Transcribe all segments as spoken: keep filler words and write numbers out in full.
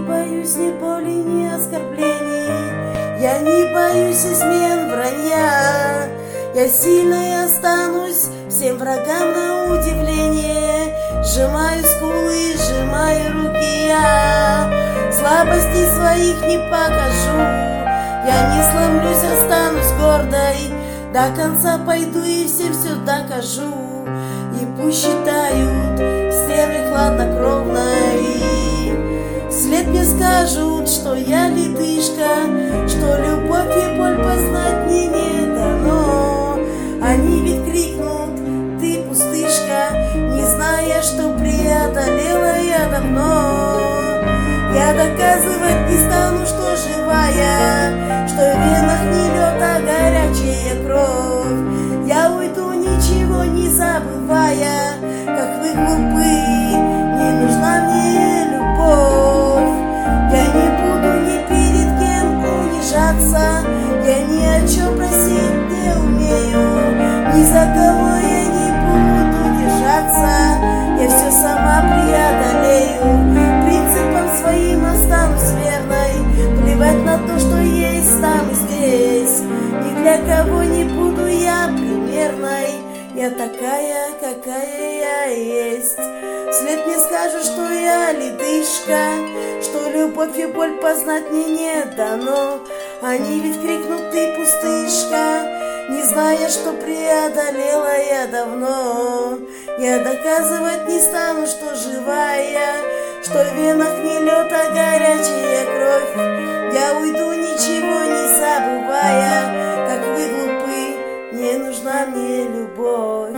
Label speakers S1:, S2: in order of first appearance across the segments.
S1: боюсь ни боли, ни оскорблений, я не боюсь измен, вранья. Я сильной останусь всем врагам на удивление. Сжимаю скулы, сжимаю руки я, слабостей своих не покажу. Я не сломлюсь, останусь гордой, до конца пойду и всем все докажу. И пусть считают стервы хладнокровной, вслед мне скажут, что я ледышка, что любовь и боль познать мне не дано. Они ведь крикнут: ты пустышка, не зная, что преодолела я давно. Я доказывать не стану, что живая, что в венах не лед, а горячая кровь. Я уйду, ничего не забывая, как вы глупы, не нужна мне любовь. Я не буду ни перед кем унижаться, я ни о чем просить не умею, ни за кого я не буду держаться, я все сама преодолею. Принципам своим останусь верной, плевать на то, что есть там и здесь. Ни для кого не буду я примерной, я такая, какая я есть. Вслед мне скажут, что я ледышка, что любовь и боль познать мне не дано. Они ведь крикнут: ты пустышка, не зная, что преодолела я давно. Я доказывать не стану, что живая, что в венах не лед, а горячая кровь. Я уйду, ничего не забывая, как вы глупы, не нужна мне любовь.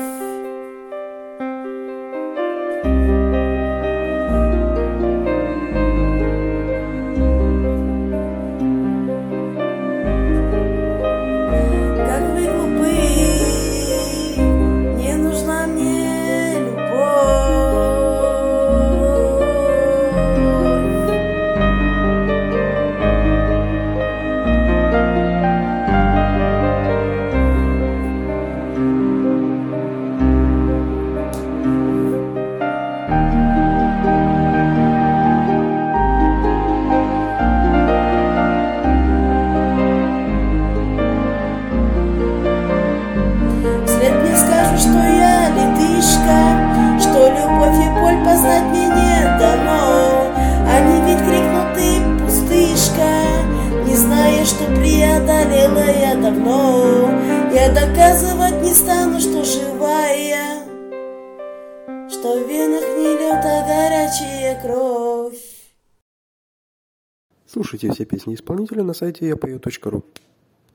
S1: Что я ледышка, что любовь и боль познать мне не дано. Они ведь крикнут: ты пустышка, не зная, что преодолела я давно. Я доказывать не стану, что живая, что в венах не лед, а горячая кровь.
S2: Слушайте все песни исполнителя на сайте я пою точка ру.